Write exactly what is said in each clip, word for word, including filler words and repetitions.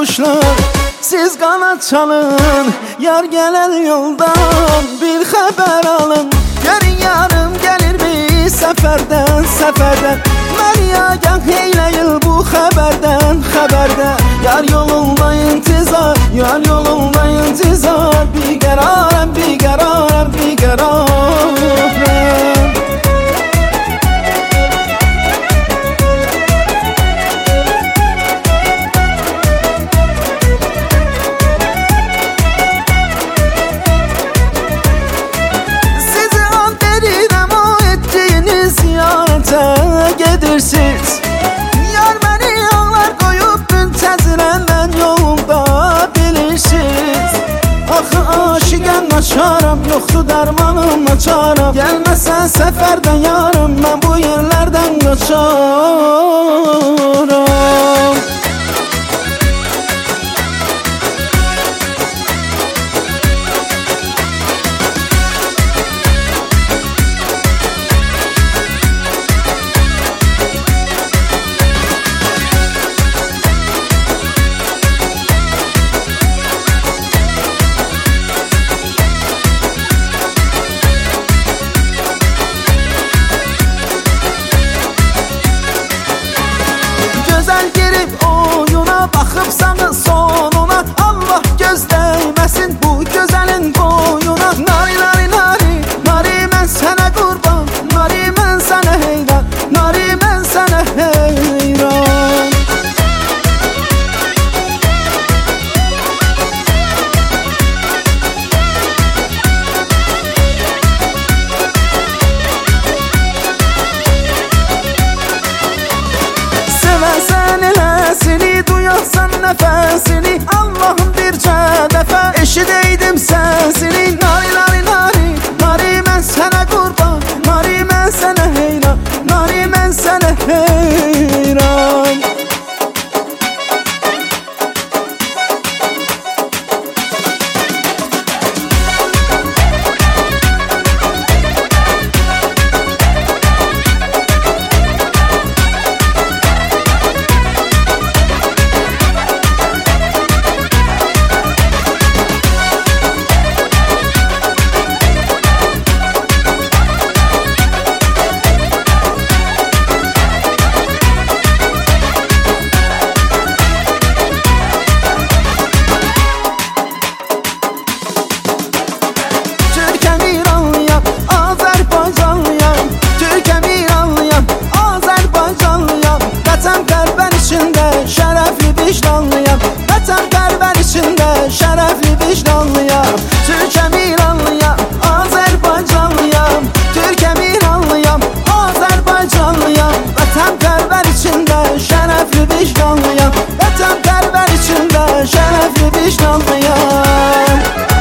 quşlar, siz qanad çalın. Yar gələn yoldan bir xəbər alın. Görün yarım gəlirmi səfərdən, səfərdən. Məni agah eyləyin bu xəbərdən, xəbərdən. Yar yolunda intizar, yar yolunda intizar. Bir qərarəm, bir qərarəm, bir qərarəm. Gedirsiniz. Yar məni yollar qoyub müntəzirəm mən yolunda, bilirsiniz. Axı aşiqəm açaram, yoxdur dərmanım açaram. Gəlməsən səfərdən yarım, mən bu yerlərdən qaçaram. Baxıb sağı sonuna, Allah göz dəyməsin bu gözəlin boyuna. Nari, nari, nari, nari mən sənə qurban, nari mən sənə heyran, nari mən sənə heyran. Sevəsən eləsini, duyarsan nəfəsini, Allah'ım bircə dəfə eşidəydim səsini. Nari, nari, nari, nari mən sənə qurban, nari mən sənə heyran, nari mən sənə heyran. Şərəfli vicdanlıyam, vətən qəlbən içində şərəfli vicdanlıyam. Türkəm İranlıyam, Azərbaycanlıyam. Türkəm İranlıyam, Azərbaycanlıyam. Vətən qəlbən içində şərəfli vicdanlıyam. Vətən qəlbən içində şərəfli vicdanlıyam.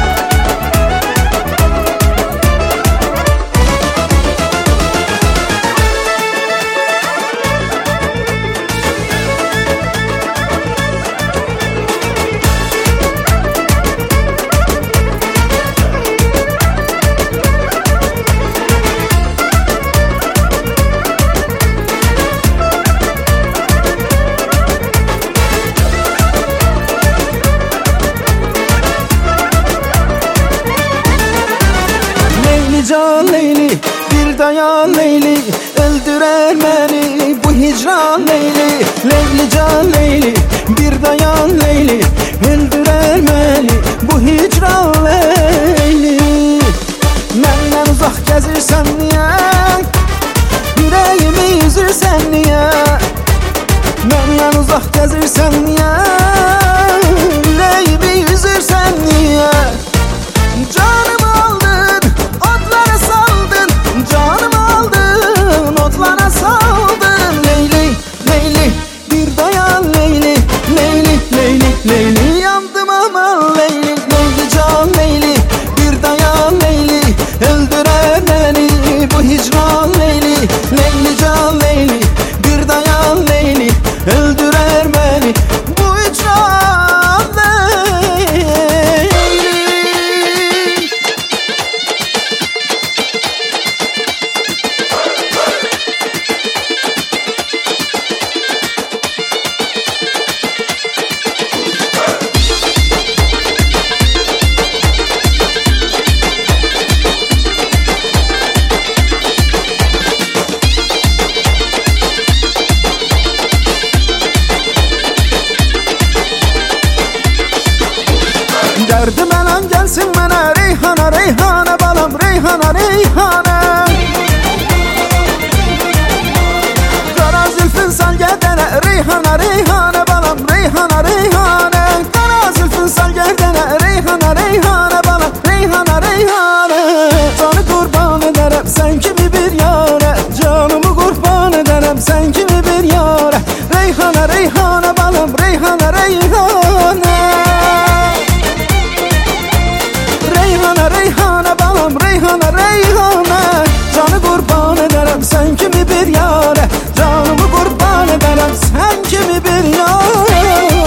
Can Leyli, bir dayan Leyli, öldürer beni bu hicran Leyli. Leyli can Leyli, bir dayan Leyli, öldürer beni bu hicran Leyli. Məndən uzaq gəzirsən niyə? Yüreğimi üzürsən niyə? Məndən uzaq gəzirsən niyə? Yüreğimi üzürsən niyə? Canımı aldın, otlara saldın. Canımı aldın, otlara saldın. Leyli, Leyli, bir dayan Leyli, Leyli, Leyli, Leyli. Derdim elan gelsin mənə Reyhana, Reyhana balam, Reyhana, Reyhana. Qara zülfün sal gədənə Reyhana, Reyhana balam, Reyhana, Reyhana. Qara zülfün sal gədənə Reyhana, Reyhana balam, Reyhana, Reyhana. Canı qurban edərəm sən kimi bir yara, canımı qurban edərəm sən kimi bir yara. Reyhana, Reyhana balam, Reyhana, Reyhana. Reyhana, Reyhana balam, Reyhana, Reyhana. Canı qurban edərəm sən kimi bir yara, canımı qurban edərəm sən kimi bir yara.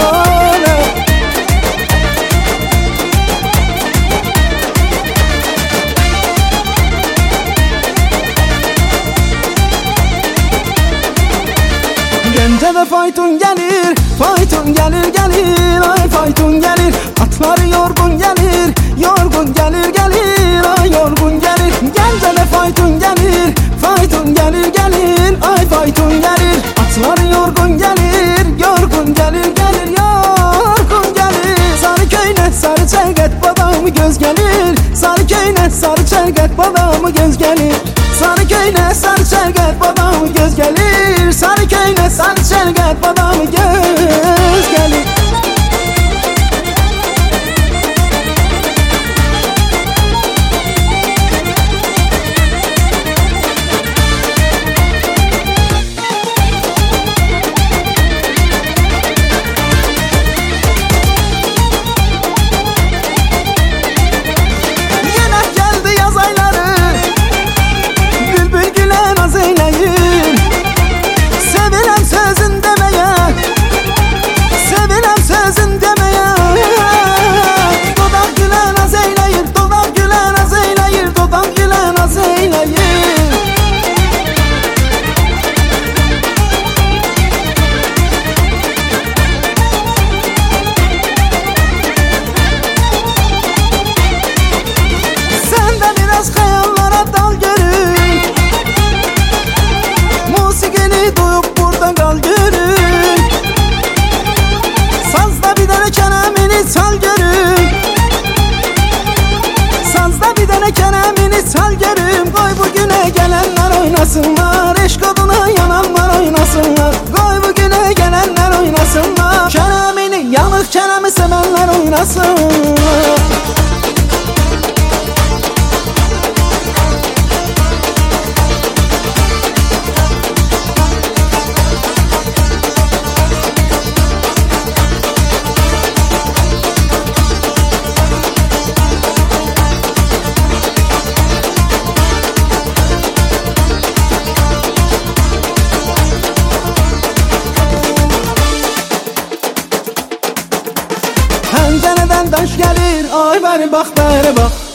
Gəncədə fayton gəlir, fayton gəlir, gəlir, ay fayton gəlir. Atları yorgun gəlir, yorgun gəlir, gəlir, ay yorgun gəlir. Gəncədə fayton gəlir, fayton gəlir, gəlir, ay fayton gəlir. Atları yorgun gəlir, yorgun gəlir, gəlir, yorgun gəlir. Sarı köynə, sarı çəlqət, badamı göz gəlir. Sarı köynə, sarı çəlqət, badamı göz gəlir. Sarı köynə, sarı çəlqət, badamı göz gəlir. Sarı köynə, sarı çəlqət, badamı göz gəlir. Sal görüm, sazda bir dənə kələmini sal görüm. Qoy bugünə gələnlər oynasınlar, eşq oduna yananlar oynasınlar. Qoy bugünə gələnlər oynasınlar, kələmini, yanıq kələmi sevənlər oynasınlar. Pəncərədən daş gəlir, ay bəri bax, bəri bax.